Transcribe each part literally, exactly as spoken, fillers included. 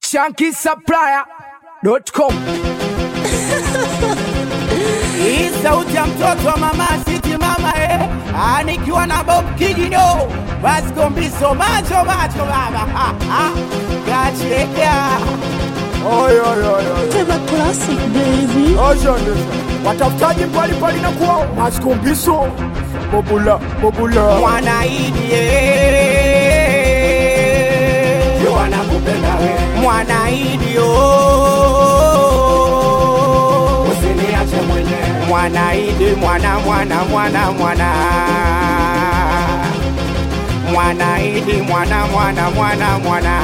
Shanky Supplier dot com. Hii sauti ya mtoto wa mama City mama eh, anikiwa na Bob Kidino Vasco Mbiso macho macho baba ha ha gacheka. Oy oy oy oy. Tema classic baby. Ajande. Watafutaji mbali pali na kuwa Vasco Mbiso. Bobula bobula. Mwana idi eh. Yo anakupenda wewe. Mwana idi oh. Usiniache mwenyewe. Mwana idi mwana mwana mwana mwana. Mwana idi mwana mwana mwana mwana.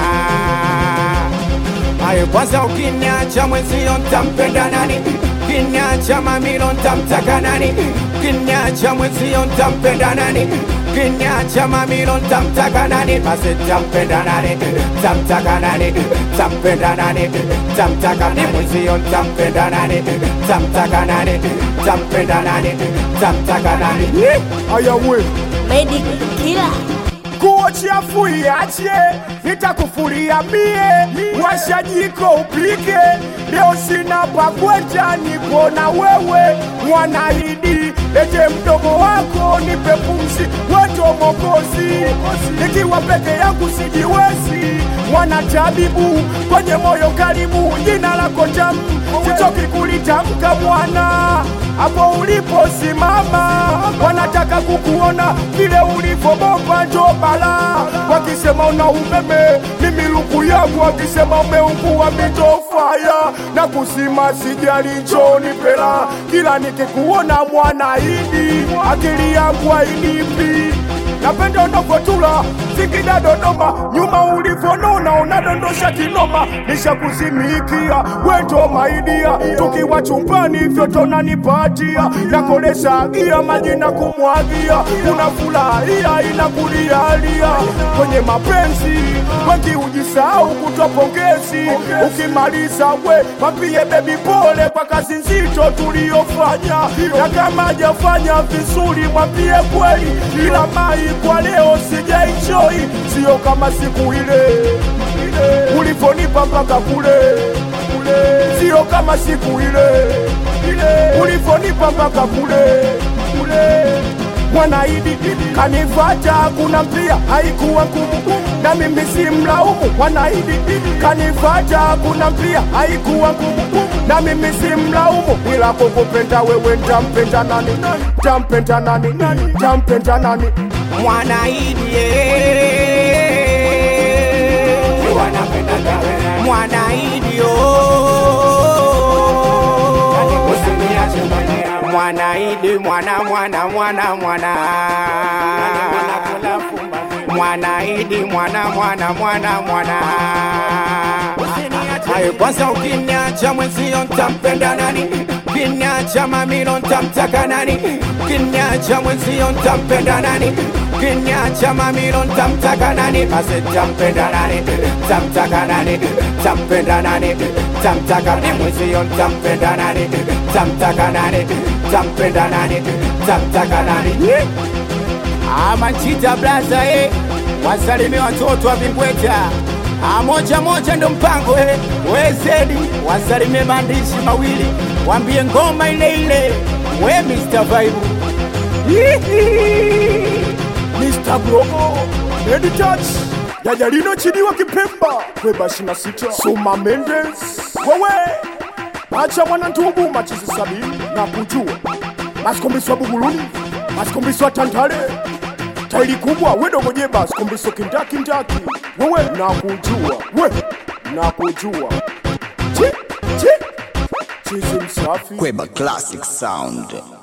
Ayo kwanza ukiniacha mwenzio ntampenda nani? Ukiniacha mamilo ntamtaka nani? Ukiniacha mwenzio ntampenda nani? Ukiniacha mamilo ntamtaka nani? Basi ntampenda nani? Ntamtaka nani? Ntampenda nani? Ntamtaka nani? Mwenzio ntampenda nani? Ntamtaka nani? Ntampenda nani? Ntamtaka nani? Ayawe. Medic killer. Kuochia fuiache, nitakufuria mie, washa jiko upike, leo sina pakwenda niko na wewe, Mwanaidi, lete mdogo wako, nipe pumzi, weto mokozi, nikiwa peke yangu sijiwezi, mwana tabibu, kwenye moyo karibu, jina lako tamu, sichoki kulitamka mwana, hapo ulipo simama, wanataka kukuona, vile ulipo bomba ndo bala, wakisema una umeme, mimi luku yangu, wakisema umeungua mitofaya, na kusima sijali njoni pela, kila nikikuona Mwanaidi, akili yangu hainipi, napenda unavotula, Singida Dodoma, nyuma ulivonona, unadondosha kinoma, nishakuzimikia, wendo maidia, tukiwa chumbani vyoto nanipatia, nakolesha agia majina kumwagia, unafurahia inakulialia, kwenye mapenzi, wengi ujisahau kutoa pongezi, ukimaliza we, mapie baby pole kwa kazi nzito tuliofanya, na kama hajafanya vizuri mwambie kweli, ila mai kwa leo sijaenjoy, sio kama siku ile ulivonipa mpaka kule, sio kama siku ile ulivonipa mpaka kule kule. Mwanaidi kanifata kuna mpia haikuwa ngumu, na mimi si mlaumu. Mwanaidi kanifata kuna mpia haikuwa ngumu, na mimi si mlaumu, ila kukupenda wewe ntampenda nani? Ntampenda nani? Ntampenda nani? Mwanaidi Mwanaidi Mwanaidi mwana mwana mwana mwana Mwanaidi mwana mwana mwana mwana. Ayo kwanza ukiniacha mwenzio ntampenda nani? Ukiniacha mamilo ntamtaka nani? Ukiniacha mwenzio ntampenda nani? Ukiniacha mamilo ntamtaka nani? Basi ntampenda nani? Ntamtaka nani? Ntampenda nani? Ntamtaka nani? Mwenzio ntampenda nani? Ntamtaka nani? Ntampenda nani? Ntamtaka nani? Amachita blaza eh, wasalime watoto wa Vingweta. Moja moja ndo mpango eh, wezedi wasalime maandishi mawili, wambie ngoma ile ile, we mister Vibe mister Globo Lady Touch Jajalino Chidiwa Kipemba Kweba shina sita Suma Mendes wewe acha mwana ntubu machizi sabini na kujua masikombiswa Buguluni, masikombiswa Tantale, taili kubwa wedogo jeba, sikombiso kindaki ndaki, wewe na kujua, we na kujua chi chi chizi msafi Kweba Classic Sound.